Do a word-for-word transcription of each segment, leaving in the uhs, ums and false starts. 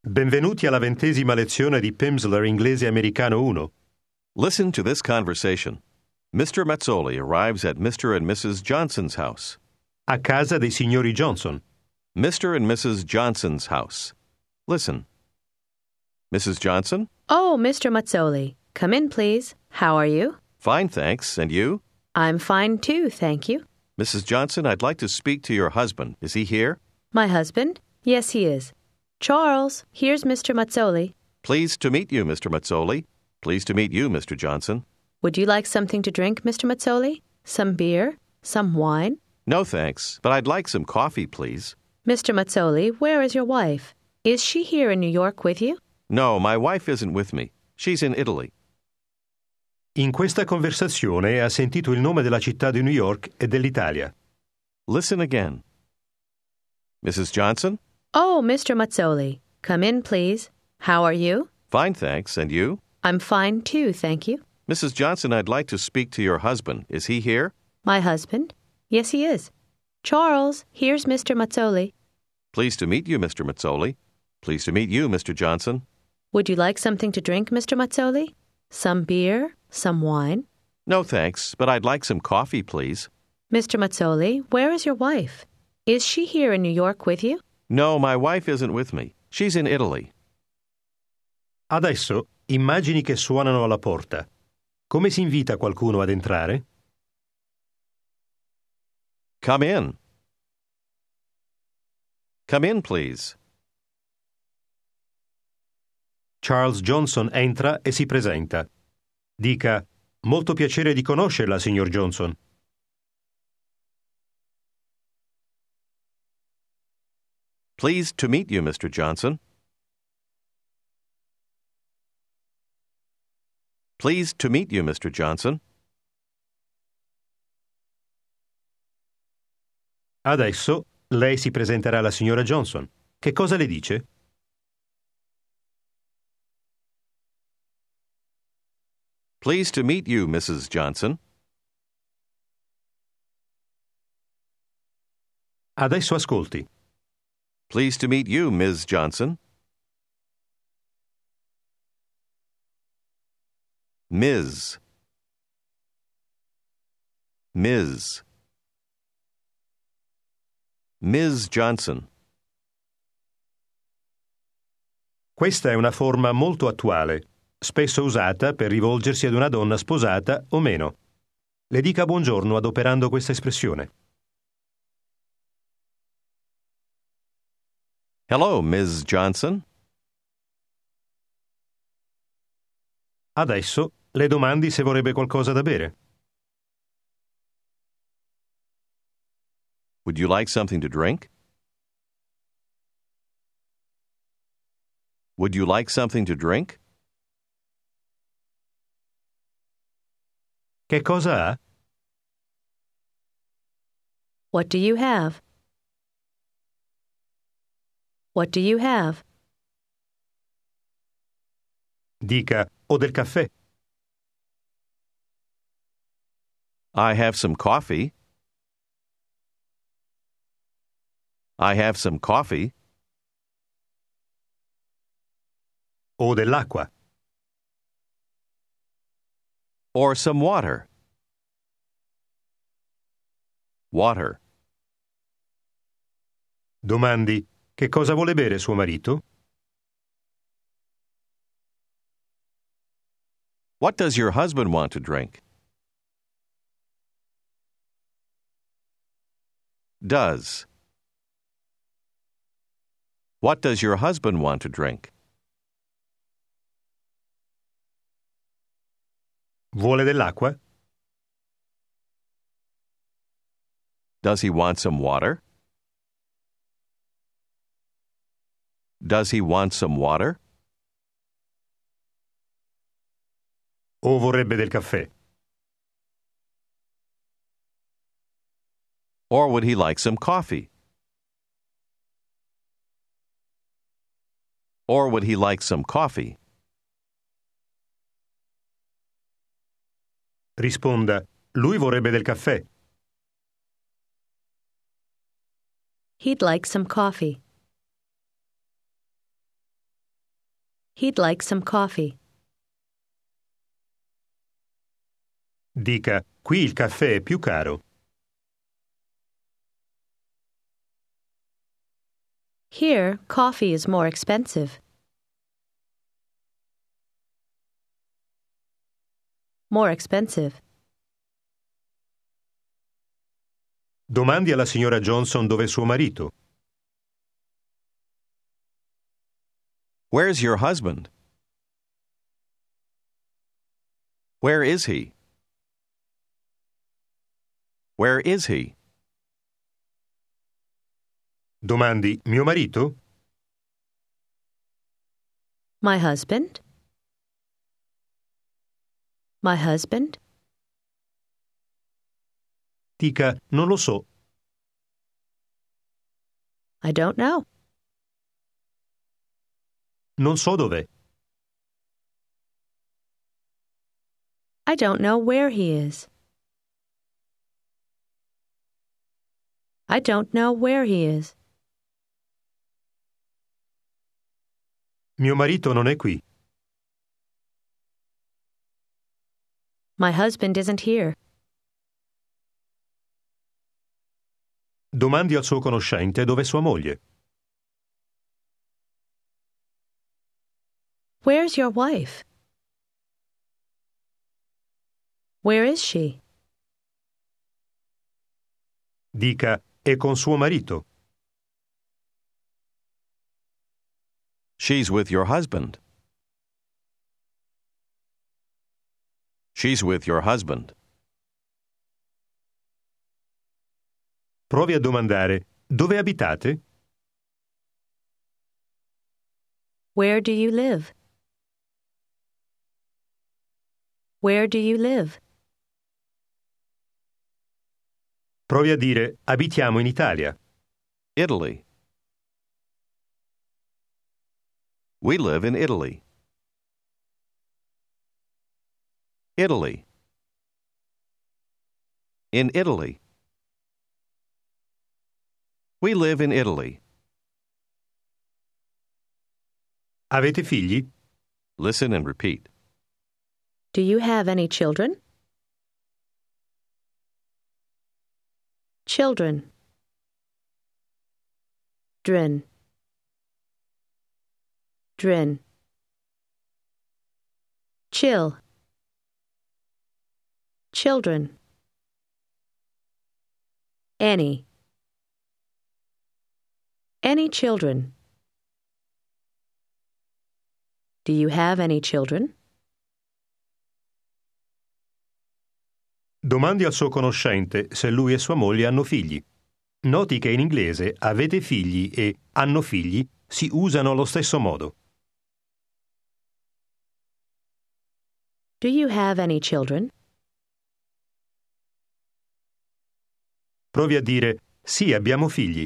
Benvenuti alla ventesima lezione di Pimsleur Inglese Americano uno. Listen to this conversation. Mister Mazzoli arrives at Mister and Missus Johnson's house. A casa dei signori Johnson. Mister and Missus Johnson's house. Listen. Missus Johnson? Oh, Mister Mazzoli. Come in, please. How are you? Fine, thanks. And you? I'm fine, too, thank you. Missus Johnson, I'd like to speak to your husband. Is he here? My husband? Yes, he is. Charles, here's Mister Mazzoli. Pleased to meet you, Mister Mazzoli. Pleased to meet you, Mister Johnson. Would you like something to drink, Mister Mazzoli? Some beer? Some wine? No, thanks, but I'd like some coffee, please. Mister Mazzoli, where is your wife? Is she here in New York with you? No, my wife isn't with me. She's in Italy. In questa conversazione ha sentito il nome della città di New York e dell'Italia. Listen again. Missus Johnson? Oh, Mister Mazzoli. Come in, please. How are you? Fine, thanks. And you? I'm fine, too, thank you. Missus Johnson, I'd like to speak to your husband. Is he here? My husband? Yes, he is. Charles, here's Mister Mazzoli. Pleased to meet you, Mister Mazzoli. Pleased to meet you, Mister Johnson. Would you like something to drink, Mister Mazzoli? Some beer? Some wine? No, thanks, but I'd like some coffee, please. Mister Mazzoli, where is your wife? Is she here in New York with you? No, my wife isn't with me. She's in Italy. Adesso immagini che suonano alla porta. Come si invita qualcuno ad entrare? Come in. Come in, please. Charles Johnson entra e si presenta. Dica: molto piacere di conoscerla, signor Johnson. Pleased to meet you, Mister Johnson. Pleased to meet you, Mister Johnson. Adesso lei si presenterà alla signora Johnson. Che cosa le dice? Pleased to meet you, Missus Johnson. Adesso ascolti. Pleased to meet you, Miz Johnson. Miz Miz Miz Johnson. Questa è una forma molto attuale, spesso usata per rivolgersi ad una donna sposata o meno. Le dica buongiorno adoperando questa espressione. Hello, Miz Johnson. Adesso le domandi se vorrebbe qualcosa da bere. Would you like something to drink? Would you like something to drink? Che cosa ha? What do you have? What do you have? Dica: ho del caffè. I have some coffee. I have some coffee. O dell'acqua. Or some water. Water. Domandi: che cosa vuole bere suo marito? What does your husband want to drink? Does. What does your husband want to drink? Vuole dell'acqua? Does he want some water? Does he want some water? O vorrebbe del caffè? Or would he like some coffee? Or would he like some coffee? Risponda: lui vorrebbe del caffè. He'd like some coffee. He'd like some coffee. Dica, qui il caffè è più caro. Here, coffee is more expensive. More expensive. Domandi alla signora Johnson dov'è suo marito. Where's your husband? Where is he? Where is he? Domandi, mio marito? My husband? My husband? Dica, non lo so. I don't know. Non so dov'è. I don't know where he is. I don't know where he is. Mio marito non è qui. My husband isn't here. Domandi al suo conoscente dov'è sua moglie. Where's your wife? Where is she? Dica, è con suo marito. She's with your husband. She's with your husband. Provi a domandare, dove abitate? Where do you live? Where do you live? Provi a dire, abitiamo in Italia. Italy. We live in Italy. Italy. In Italy. We live in Italy. Avete figli? Listen and repeat. Do you have any children? Children. Drin. Drin. Chill. Children. Any. Any children. Do you have any children? Domandi al suo conoscente se lui e sua moglie hanno figli. Noti che in inglese avete figli e hanno figli si usano allo stesso modo. Do you have any children? Provi a dire, sì, abbiamo figli.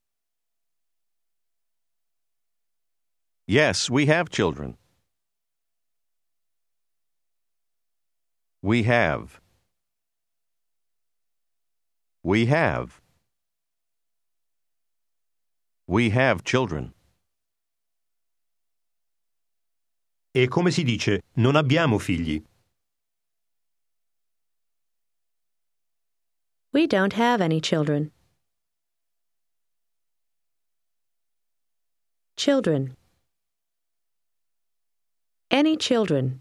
Yes, we have children. We have. We have. We have children. E come si dice, non abbiamo figli? We don't have any children. Children. Any children.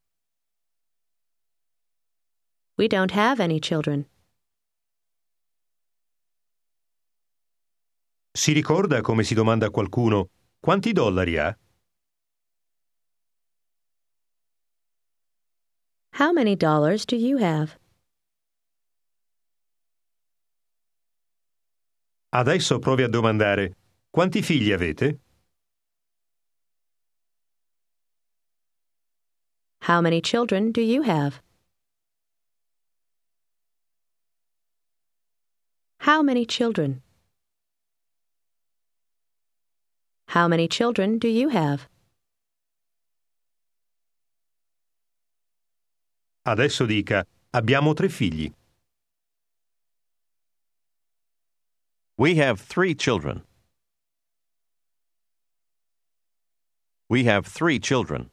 We don't have any children. Si ricorda come si domanda a qualcuno, quanti dollari ha? How many dollars do you have? Adesso provi a domandare, quanti figli avete? How many children do you have? How many children? How many children do you have? Adesso dica, abbiamo tre figli. We have three children. We have three children.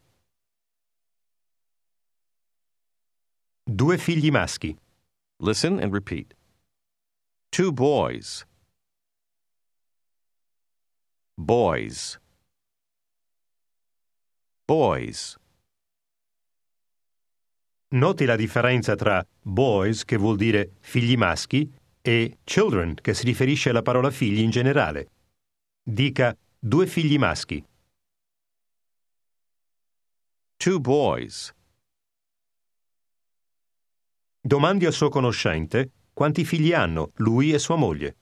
Due figli maschi. Listen and repeat. Two boys. Boys. Boys. Noti la differenza tra boys, che vuol dire figli maschi, e children, che si riferisce alla parola figli in generale. Dica due figli maschi. Two boys. Domandi al suo conoscente quanti figli hanno lui e sua moglie.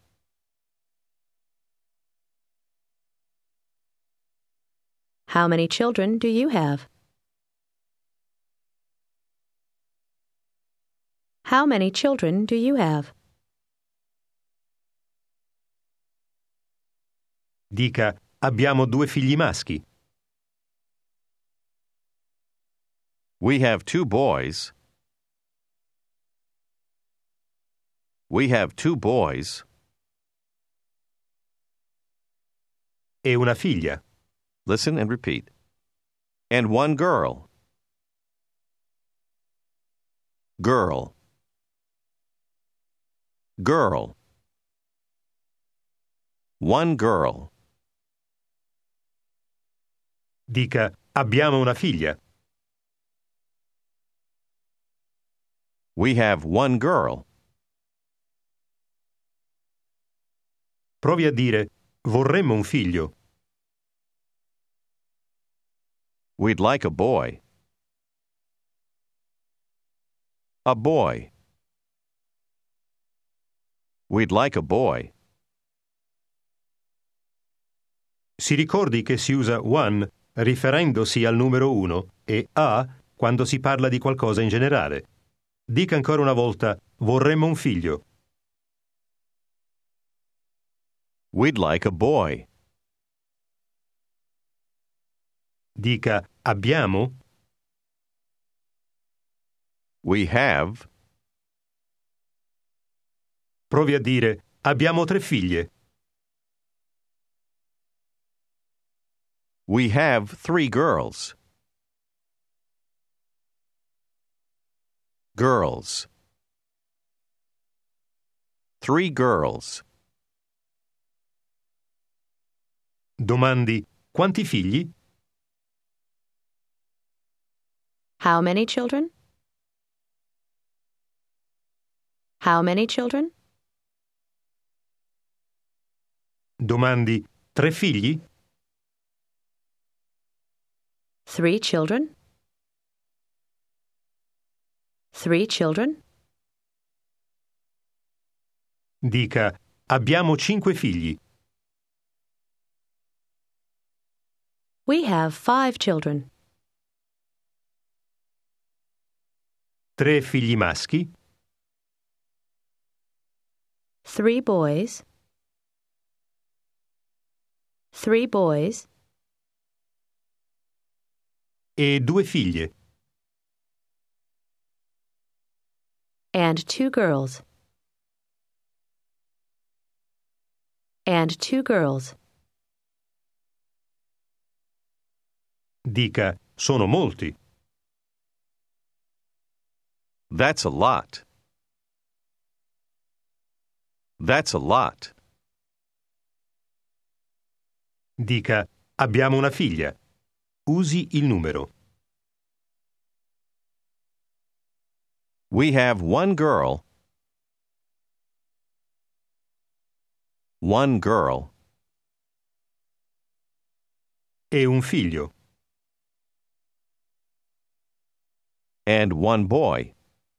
How many children do you have? How many children do you have? Dica abbiamo due figli maschi. We have two boys. We have two boys. E una figlia. Listen and repeat. And one girl. Girl. Girl. One girl. Dica abbiamo una figlia. We have one girl. Provi a dire vorremmo un figlio. We'd like a boy. A boy. We'd like a boy. Si ricordi che si usa one riferendosi al numero uno e a quando si parla di qualcosa in generale. Dica ancora una volta vorremmo un figlio. We'd like a boy. Dica abbiamo. We have. Provi a dire abbiamo tre figlie. We have three girls. Girls. Three girls. Domandi quanti figli? How many children? How many children? Domandi tre figli? Three children? Three children? Dica abbiamo cinque figli. We have five children. Tre figli maschi. Three boys. Three boys. E due figlie. And two girls. And two girls. Dica sono molti. That's a lot. That's a lot. Dica abbiamo una figlia. Usi il numero. We have one girl. One girl. E un figlio. And one boy.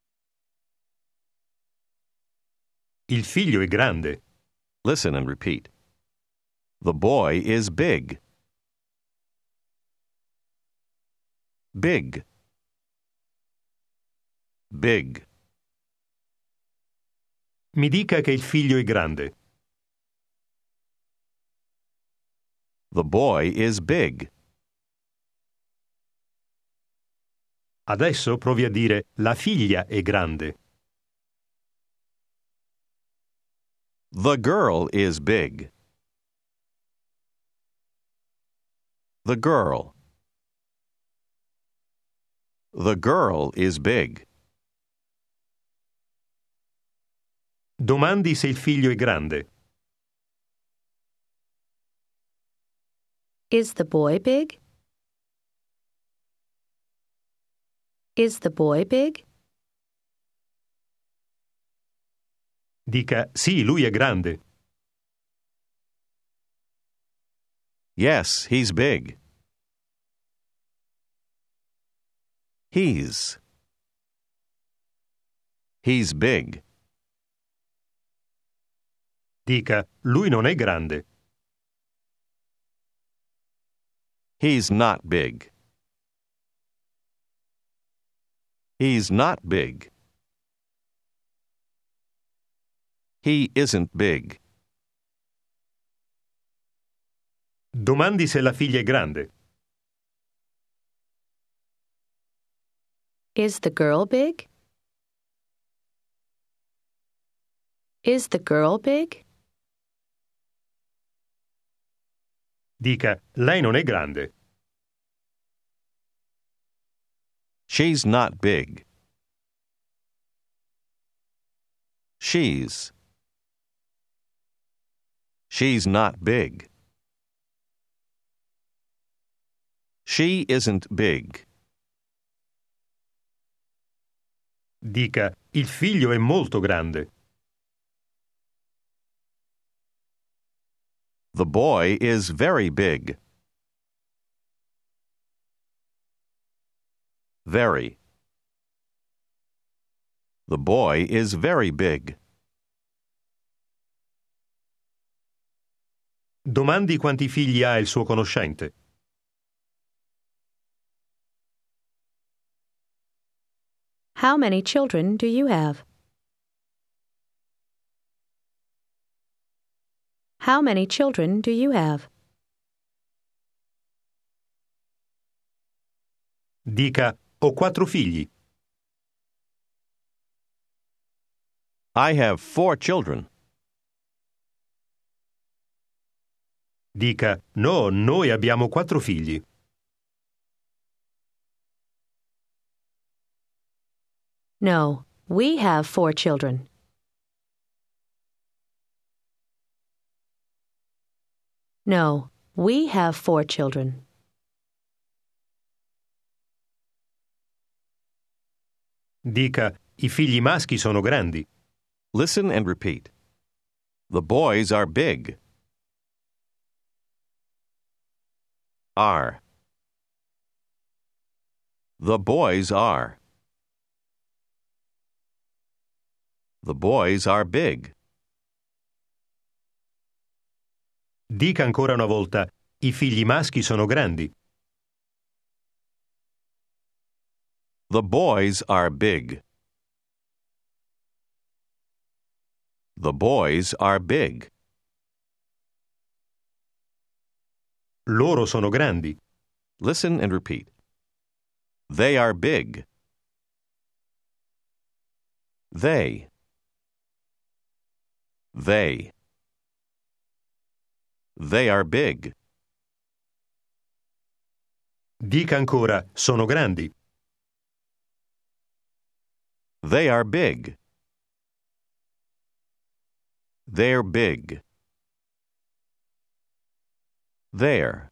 Il figlio è grande. Listen and repeat. The boy is big. Big. Big. Mi dica che il figlio è grande. The boy is big. Adesso provi a dire la figlia è grande. The girl is big. The girl. The girl is big. Domandi se il figlio è grande. Is the boy big? Is the boy big? Dica sì, lui è grande. Yes, he's big. He's. He's big. Dica lui non è grande. He's not big. He's not big. He isn't big. Domandi se la figlia è grande. Is the girl big? Is the girl big? Dica lei non è grande. She's not big. She's. She's not big. She isn't big. Dica il figlio è molto grande. The boy is very big. Very. The boy is very big. Domandi quanti figli ha il suo conoscente. How many children do you have? How many children do you have? Dica ho quattro figli. I have four children. Dica no, noi abbiamo quattro figli. No, we have four children. No, we have four children. Dica i figli maschi sono grandi. Listen and repeat. The boys are big. Are. The boys are. The boys are big. Dica ancora una volta i figli maschi sono grandi. The boys are big. The boys are big. Loro sono grandi. Listen and repeat. They are big. They. They. They are big. Dica ancora sono grandi. They are big. They're big. There.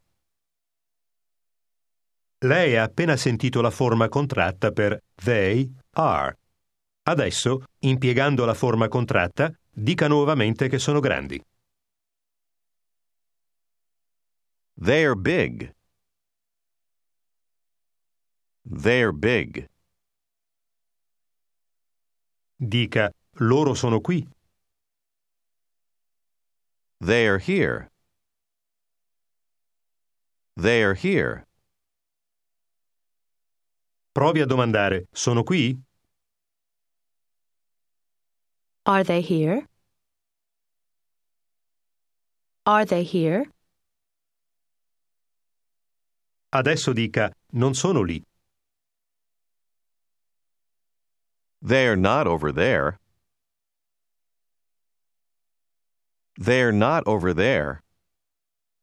Lei ha appena sentito la forma contratta per they are. Adesso, impiegando la forma contratta, dica nuovamente che sono grandi. They're big. They're big. Dica loro sono qui. They're here. They're here. Provi a domandare sono qui? Are they here? Are they here? Adesso dica non sono lì. They're not over there. They're not over there.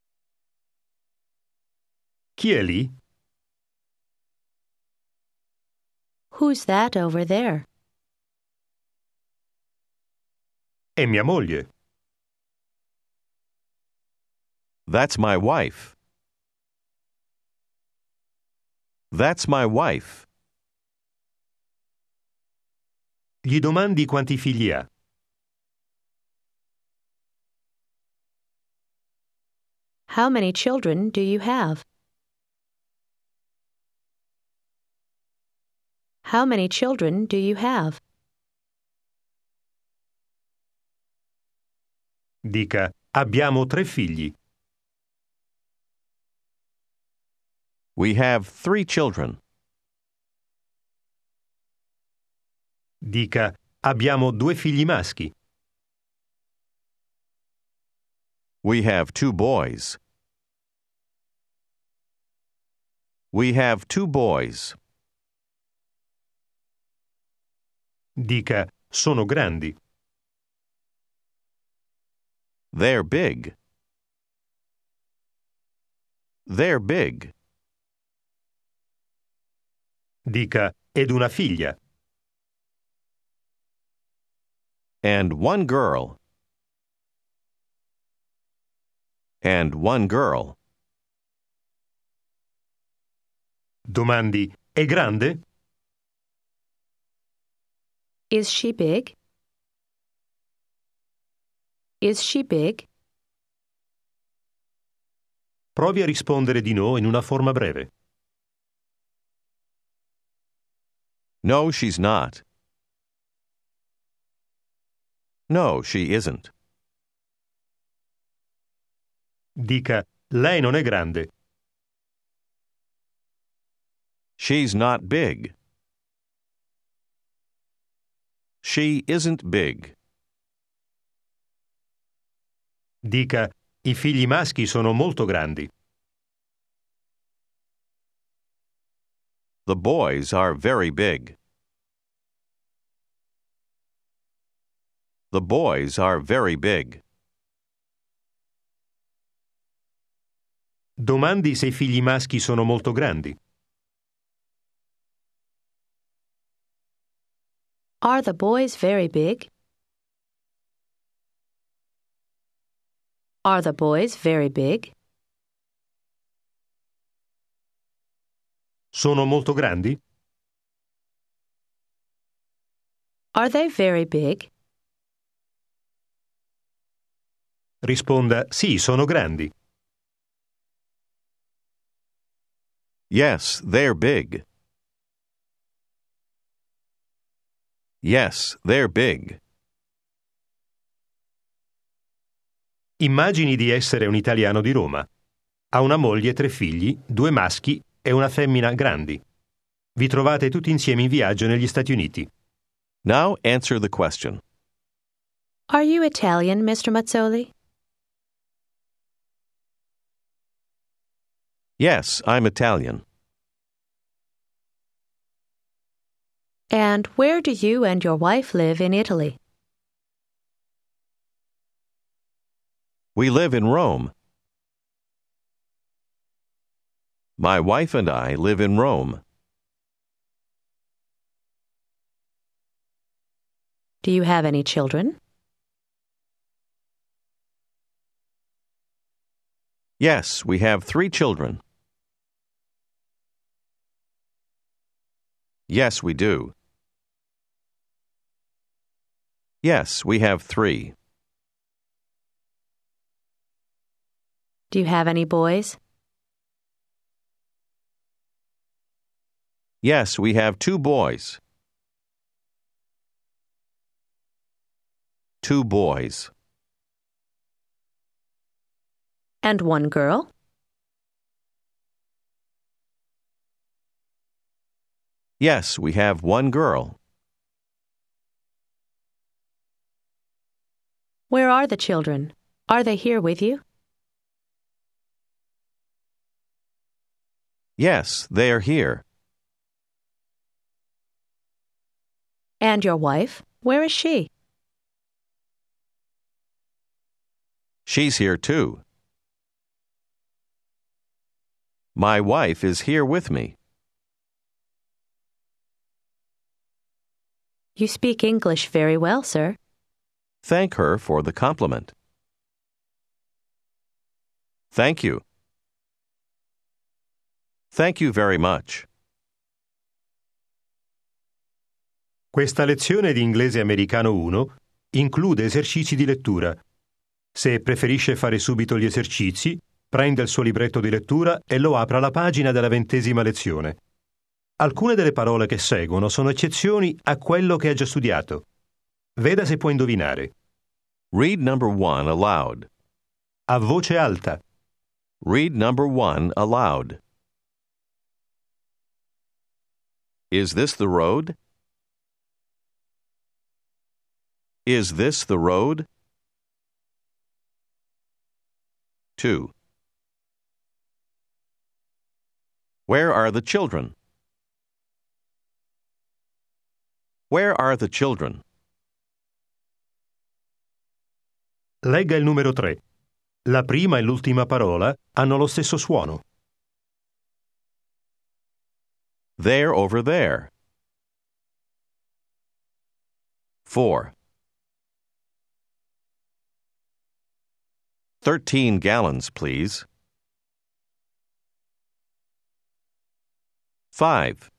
Chi è lì? Who's that over there? È mia moglie. That's my wife. That's my wife. Gli domandi quanti figli ha. How many children do you have? How many children do you have? Dica, abbiamo tre figli. We have three children. Dica, abbiamo due figli maschi. We have two boys. We have two boys. Dica, sono grandi. They're big. They're big. Dica, ed una figlia. And one girl. And one girl. Domandi, è grande? Is she big? Is she big? Provi a rispondere di no in una forma breve. No, she's not. No, she isn't. Dica, lei non è grande. She's not big. She isn't big. Dica, i figli maschi sono molto grandi. The boys are very big. The boys are very big. Domandi se i figli maschi sono molto grandi. Are the boys very big? Are the boys very big? Sono molto grandi? Are they very big? Risponda, sì, sono grandi. Yes, they're big. Yes, they're big. Immagini di essere un italiano di Roma. Ha una moglie e tre figli, due maschi e una femmina grandi. Vi trovate tutti insieme in viaggio negli Stati Uniti. Now answer the question. Are you Italian, Mister Mazzoli? Yes, I'm Italian. And where do you and your wife live in Italy? We live in Rome. My wife and I live in Rome. Do you have any children? Yes, we have three children. Yes, we do. Yes, we have three. Do you have any boys? Yes, we have two boys. Two boys. And one girl? Yes, we have one girl. Where are the children? Are they here with you? Yes, they are here. And your wife? Where is she? She's here too. My wife is here with me. You speak English very well, sir. Thank her for the compliment. Thank you. Thank you very much. Questa lezione di inglese americano uno include esercizi di lettura. Se preferisce fare subito gli esercizi, prenda il suo libretto di lettura e lo apra alla pagina della ventesima lezione. Alcune delle parole che seguono sono eccezioni a quello che ha già studiato. Veda se può indovinare. Read number one aloud. A voce alta. Read number one aloud. Is this the road? Is this the road? Two. Where are the children? Where are the children? Legga il numero tre. La prima e l'ultima parola hanno lo stesso suono. They're over there. Four. Thirteen gallons, please. Five.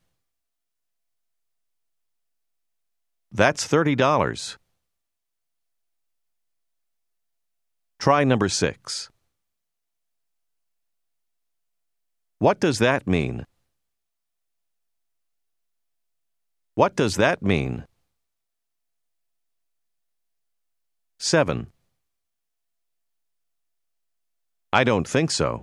That's thirty dollars. Try number six. What does that mean? What does that mean? Seven. I don't think so.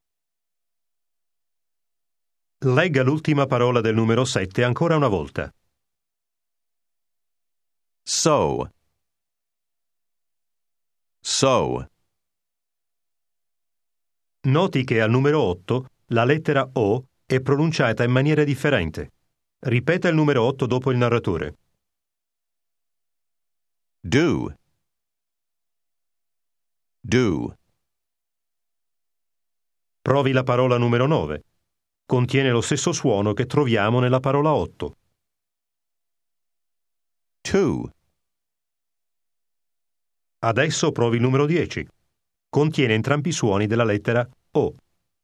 Legga l'ultima parola del numero sette ancora una volta. So. So. Noti che al numero otto la lettera O è pronunciata in maniera differente. Ripeta il numero otto dopo il narratore. Do. Do. Provi la parola numero nove. Contiene lo stesso suono che troviamo nella parola otto. Two. Adesso provi il numero dieci. Contiene entrambi i suoni della lettera O.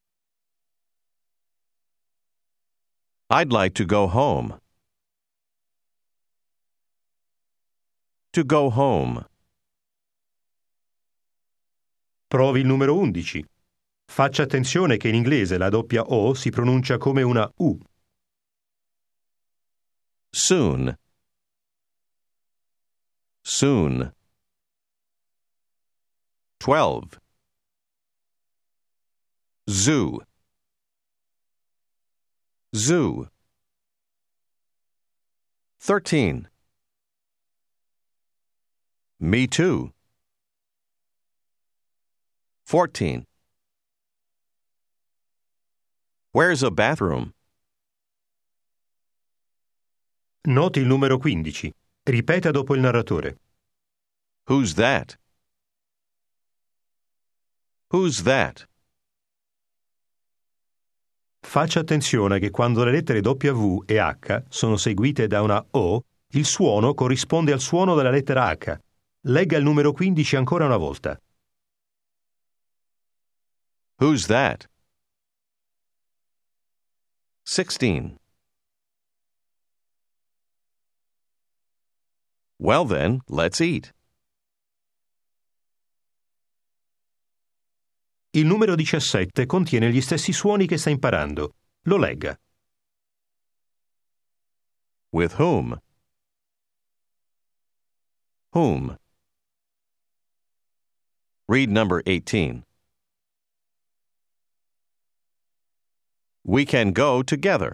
I'd like to go home. To go home. Provi il numero undici. Faccia attenzione che in inglese la doppia O si pronuncia come una U. Soon. Soon. Twelve. Zoo. Zoo. Thirteen. Me too. Fourteen. Where's a bathroom? Noti il numero quindici. Ripeta dopo il narratore. Who's that? Who's that? Faccia attenzione che quando le lettere W e H sono seguite da una O, il suono corrisponde al suono della lettera H. Legga il numero quindici ancora una volta. Who's that? Sixteen. Well then, let's eat. Il numero diciassette contiene gli stessi suoni che sta imparando. Lo legga. With whom? Whom? Read number eighteen. We can go together.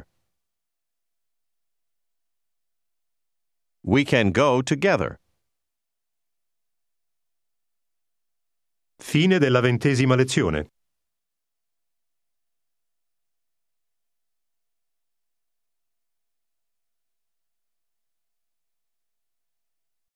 We can go together. Fine della ventesima lezione.